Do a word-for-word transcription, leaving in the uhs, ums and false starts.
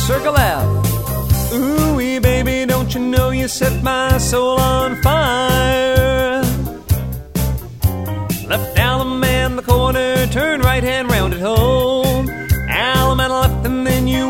circle F. Ooh-wee, baby, don't you know you set my soul on fire?